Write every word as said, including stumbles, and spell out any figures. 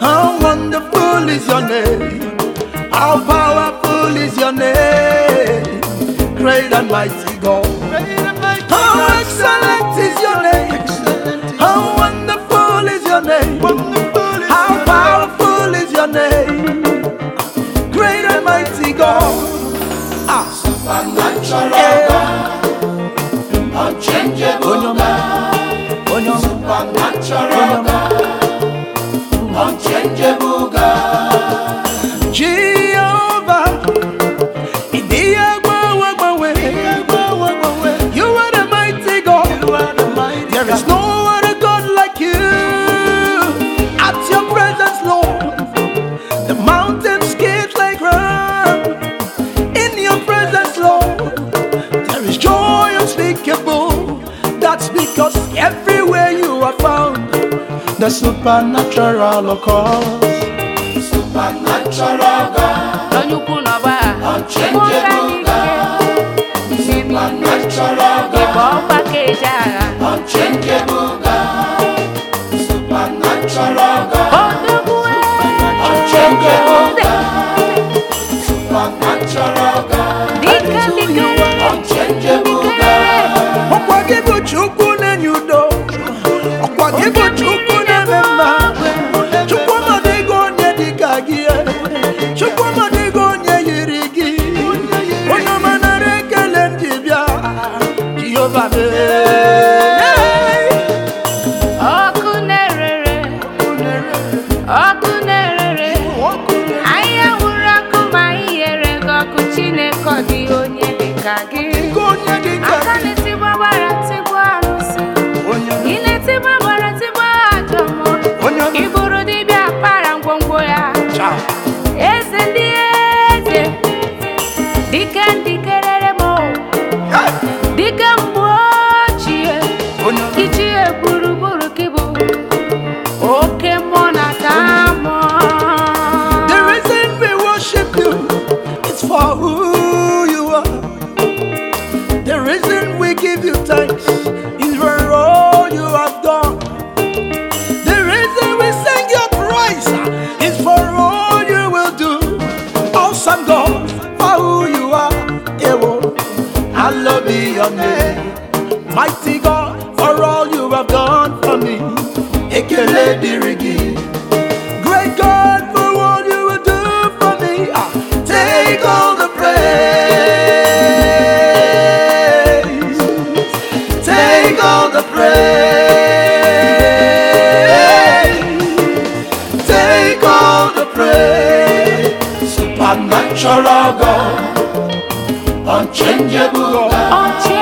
How wonderful is your name. How powerful is your name. Great and mighty God. How excellent is your name. How wonderful is your name. How powerful is your name. Great and mighty God. Ah. Supernatural God, unchangeable God. Supernatural God, unchangeable God. Jehovah, you are the mighty God. There is no other God like you. At your presence, Lord, the mountains skid like run. In your presence, Lord, there is joy unspeakable. That's because everywhere you are found, the supernatural occurs. Supernatural God, unchangeable God. Supernatural God, unchangeable God. Supernatural God, unchangeable God. Supernatural God, unchangeable God. Okwagibu chukwu n'enyudo, okwagibu chukwu n'emema, chukwu madigo onye dịka gị, chukwu madigo onye yiri gị, onye manara ekele ndị bịa, Jehova mee. Ọkụ na-erere, ọkụ na-erere, anyị hụrụ ọkụ ma ihere gị ọkụ Chineke, ọ dị onye dịka gị. Aka na-etigbu agbara tigbu arụsị, ị na-etigbu agbara tigbu ajọ mmụọ, ị bụrụ dibịa kpara ngwongwo ya. Eze ndị eze, dike ndị kerere m, dike mgbe ochie, ichie gburugburu kibu, oke mmụọ na-ata mmụọ. The reason we worship you is for who you are. The reason we give you thanks is for all you have done. The reason we sing your praise is for all you will do. Awesome God, for who you are. Ewo, hallowed be your name. Mighty God, for all you have done for me. Ekele dịrị gị. Great God, for all you will do for me. Ah, take all the praise. Take all the praise. Take all the praise. Supernatural God, unchangeable God.